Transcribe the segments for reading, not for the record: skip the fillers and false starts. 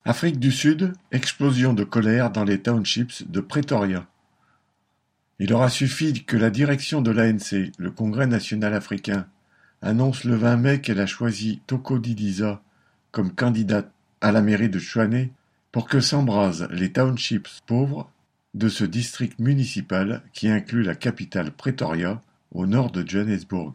Afrique du Sud, explosion de colère dans les townships de Pretoria. Il aura suffi que la direction de l'ANC, le Congrès national africain, annonce le 20 mai qu'elle a choisi Toko Didiza comme candidate à la mairie de Tshwane pour que s'embrasent les townships pauvres de ce district municipal qui inclut la capitale Pretoria, au nord de Johannesburg.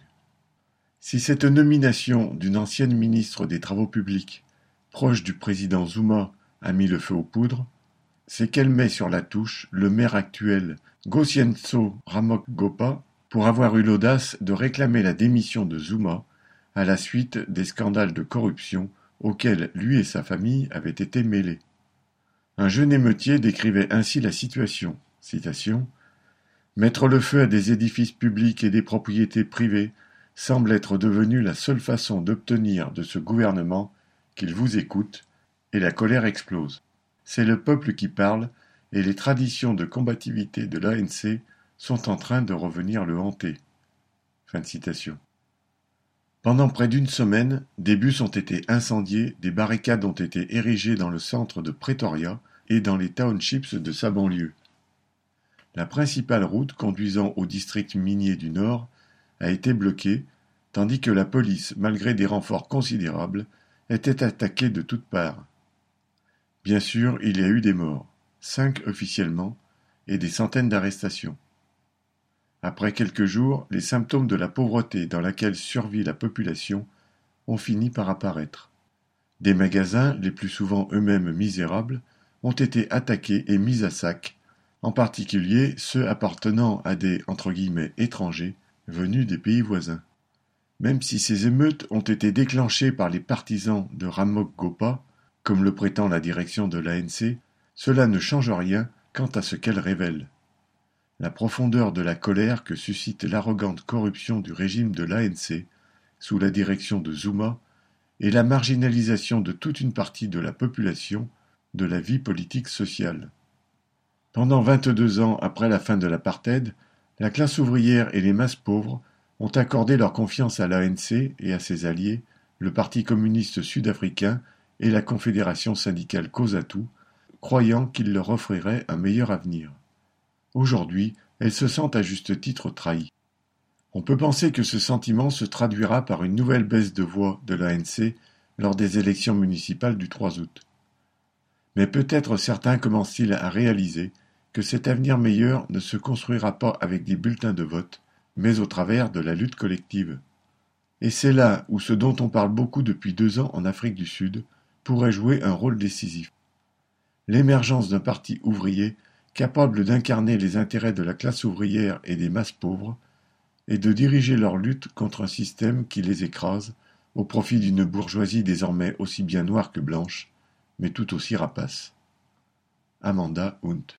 Si cette nomination d'une ancienne ministre des Travaux publics, proche du président Zuma, a mis le feu aux poudres, c'est qu'elle met sur la touche le maire actuel Gosientso Ramokgopa pour avoir eu l'audace de réclamer la démission de Zuma à la suite des scandales de corruption auxquels lui et sa famille avaient été mêlés. Un jeune émeutier décrivait ainsi la situation, citation, « Mettre le feu à des édifices publics et des propriétés privées semble être devenu la seule façon d'obtenir de ce gouvernement qu'il vous écoute, et la colère explose. C'est le peuple qui parle, et les traditions de combativité de l'ANC sont en train de revenir le hanter. » Fin de citation. Pendant près d'une semaine, des bus ont été incendiés, des barricades ont été érigées dans le centre de Pretoria et dans les townships de sa banlieue. La principale route conduisant au district minier du Nord a été bloquée, tandis que la police, malgré des renforts considérables, était attaquée de toutes parts. Bien sûr, il y a eu des morts, 5 officiellement, et des centaines d'arrestations. Après quelques jours, les symptômes de la pauvreté dans laquelle survit la population ont fini par apparaître. Des magasins, les plus souvent eux-mêmes misérables, ont été attaqués et mis à sac, en particulier ceux appartenant à des « étrangers » venus des pays voisins. Même si ces émeutes ont été déclenchées par les partisans de Ramokgopa, comme le prétend la direction de l'ANC, cela ne change rien quant à ce qu'elle révèle. La profondeur de la colère que suscite l'arrogante corruption du régime de l'ANC, sous la direction de Zuma, et la marginalisation de toute une partie de la population de la vie politique sociale. Pendant 22 ans après la fin de l'apartheid, la classe ouvrière et les masses pauvres ont accordé leur confiance à l'ANC et à ses alliés, le Parti communiste sud-africain et la Confédération syndicale COSATU, croyant qu'ils leur offriraient un meilleur avenir. Aujourd'hui, elles se sentent à juste titre trahies. On peut penser que ce sentiment se traduira par une nouvelle baisse de voix de l'ANC lors des élections municipales du 3 août. Mais peut-être certains commencent-ils à réaliser que cet avenir meilleur ne se construira pas avec des bulletins de vote, mais au travers de la lutte collective. Et c'est là où ce dont on parle beaucoup depuis 2 ans en Afrique du Sud pourrait jouer un rôle décisif. L'émergence d'un parti ouvrier capable d'incarner les intérêts de la classe ouvrière et des masses pauvres, et de diriger leur lutte contre un système qui les écrase au profit d'une bourgeoisie désormais aussi bien noire que blanche, mais tout aussi rapace. Amanda Hunt.